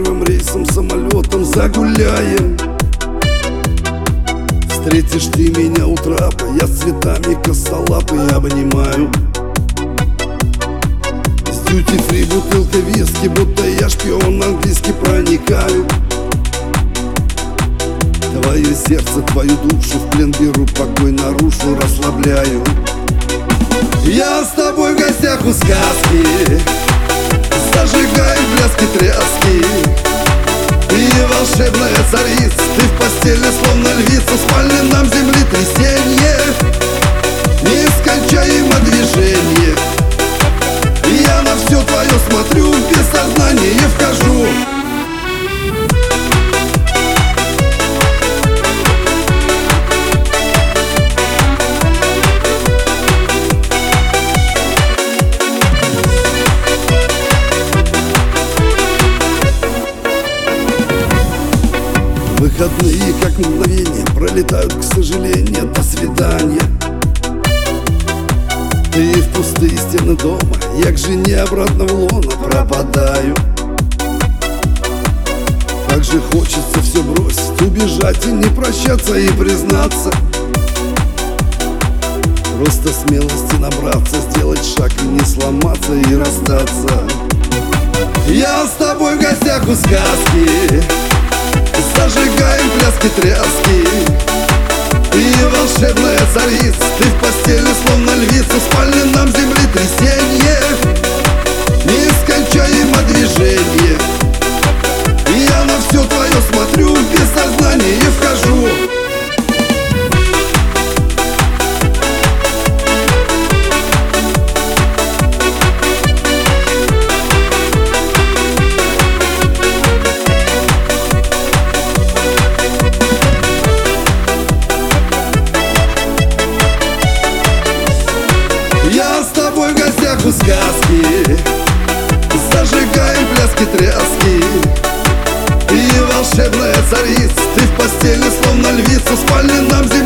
первым рейсом, самолетом загуляем. Встретишь ты меня у трапа, я с цветами косолапый обнимаю. С дьюти-фри бутылка виски, будто я шпион английский проникаю. Твое сердце, твою душу в плен беру, покой нарушу, расслабляю. Я с тобой в гостях у сказки, зажигаем пляски тряски. Ты волшебная царица, ты в постели словно львица, в спальне нам землетрясенье, нескончаемо движение. Я на все твое смотрю, без сознания вхожу. Выходные, как мгновение, пролетают, к сожалению, до свидания. Ты в пустые стены дома, я к жене обратно в лоно пропадаю. Как же хочется все бросить, убежать и не прощаться, и признаться. Просто смелости набраться, сделать шаг и не сломаться, и расстаться. Я с тобой в гостях у сказки, зажигаем пляски тряски. Ты волшебная царица, ты в постели словно львица, в спальне нам землетрясенье, нескончаемо движение. Я на все твое смотрю, без сознания вхожу. Я с тобой в гостях у сказки, зажигаем пляски тряски. Ты волшебная царица, ты в постели словно львица, в спальне нам земля.